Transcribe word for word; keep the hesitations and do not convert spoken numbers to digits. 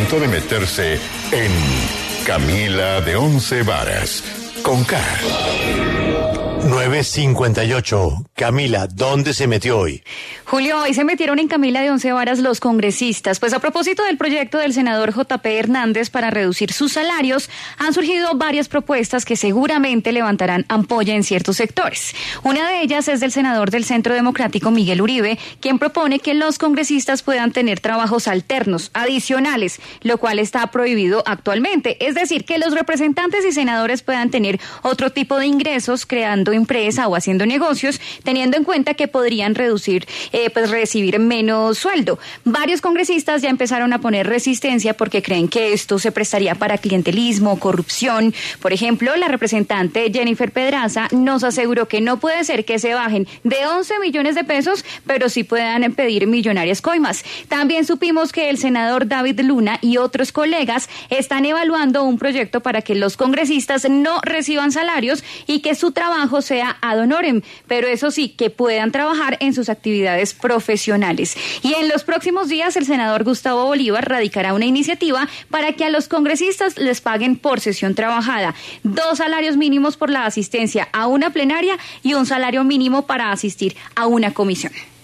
momento de meterse en Camila de Once Varas, con K. nueve cincuenta y ocho. Camila, ¿dónde se metió hoy? Julio, hoy se metieron en Camila de Once Varas los congresistas, pues a propósito del proyecto del senador J P Hernández para reducir sus salarios, han surgido varias propuestas que seguramente levantarán ampolla en ciertos sectores. Una de ellas es del senador del Centro Democrático, Miguel Uribe, quien propone que los congresistas puedan tener trabajos alternos, adicionales, lo cual está prohibido actualmente. Es decir, que los representantes y senadores puedan tener otro tipo de ingresos creando empresa o haciendo negocios, teniendo en cuenta que podrían reducir, eh, pues recibir menos sueldo. Varios congresistas ya empezaron a poner resistencia porque creen que esto se prestaría para clientelismo, corrupción. Por ejemplo, la representante Jennifer Pedraza nos aseguró que no puede ser que se bajen de once millones de pesos, pero sí puedan pedir millonarias coimas. También supimos que el senador David Luna y otros colegas están evaluando un proyecto para que los congresistas no reciban salarios y que su trabajo sea ad honorem, pero eso sí, que puedan trabajar en sus actividades profesionales. Y en los próximos días el senador Gustavo Bolívar radicará una iniciativa para que a los congresistas les paguen por sesión trabajada, dos salarios mínimos por la asistencia a una plenaria y un salario mínimo para asistir a una comisión.